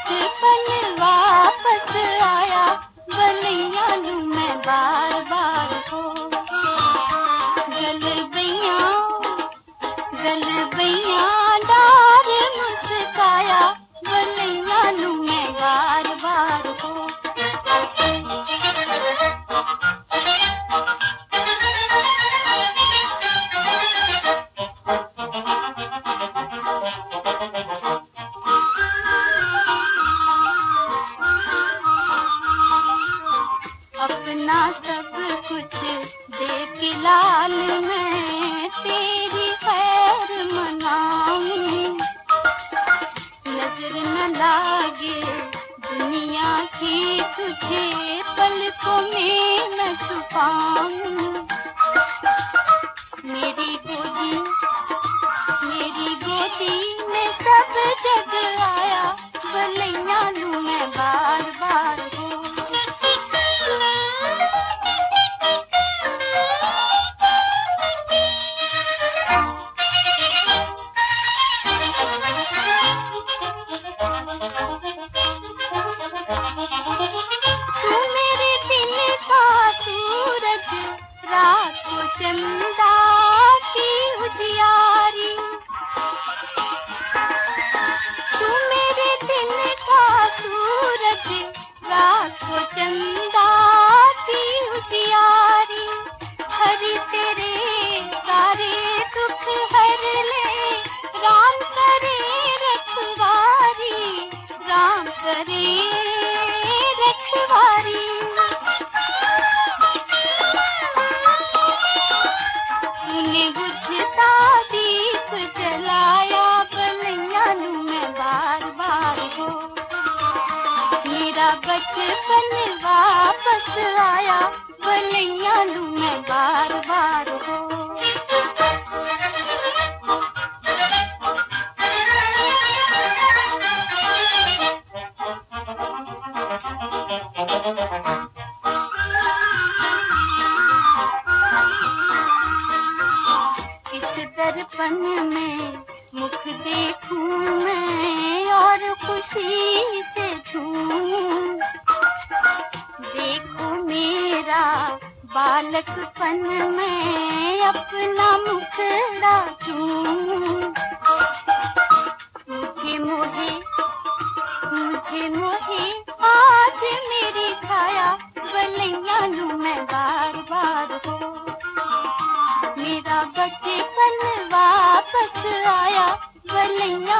बचपन वापस आया, बलिया लू मैं बार बार हो। गल बैया डार मुस्काया, बलिया लू मैं बार बार हो। अपना सब कुछ देख लाल मैं तेरी खैर मनाऊं, नजर न लागे दुनिया की तुझे पलकों में न छुपाऊं। मेरी गोदी में सब जग आया, बलिया लूं मैं बार बार हो। तू मेरे दिल का सूरज, रात को चंदा की उजियारी। तू मेरे दिल का सूरज, रात को चंदा की उजियारी। हरि तेरे सारे दुख हर ले, राम करे रखवारी, राम करे रखवारी। तूने बुझता दीप जलाया, बलिया लूं मैं बार बार हो। मेरा बचपन वापस आया, बलिया लूं मैं बार बार हो। इस दर्पण में मुख देखूं मैं और खुशी से झूमूं। देखो मेरा बालकपन में अपना मुखड़ा चूमूं। मुझे मोहे आज मेरी छाया, बलिया लूं मैं बार बार हो। मेरा बचपन वापस आया, बलिया